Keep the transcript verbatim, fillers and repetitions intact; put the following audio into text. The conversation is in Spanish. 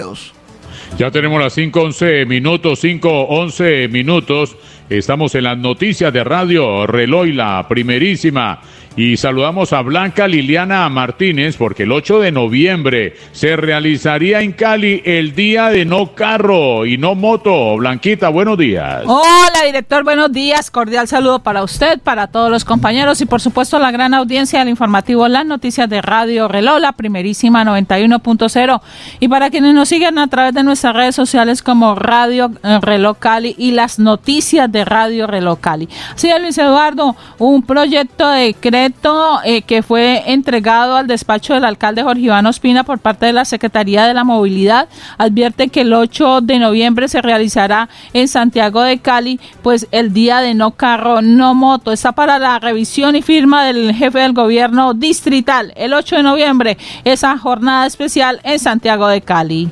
Ya tenemos las cinco once minutos, cinco once minutos. Estamos en las noticias de Radio Reloj, la primerísima. Y saludamos a Blanca Liliana Martínez porque el ocho de noviembre se realizaría en Cali el Día de No Carro y No Moto. Blanquita, buenos días. Hola, director, buenos días. Cordial saludo para usted, para todos los compañeros y por supuesto la gran audiencia del informativo Las Noticias de Radio Reloj, la primerísima noventa y uno punto cero. Y para quienes nos siguen a través de nuestras redes sociales como Radio Reloj Cali y las noticias de Radio Reloj Cali. Sí, Luis Eduardo, un proyecto de decreto Eh, que fue entregado al despacho del alcalde Jorge Iván Ospina por parte de la Secretaría de la Movilidad advierte que el ocho de noviembre se realizará en Santiago de Cali pues el Día de No Carro, No Moto. Está para la revisión y firma del jefe del gobierno distrital el ocho de noviembre, esa jornada especial en Santiago de Cali.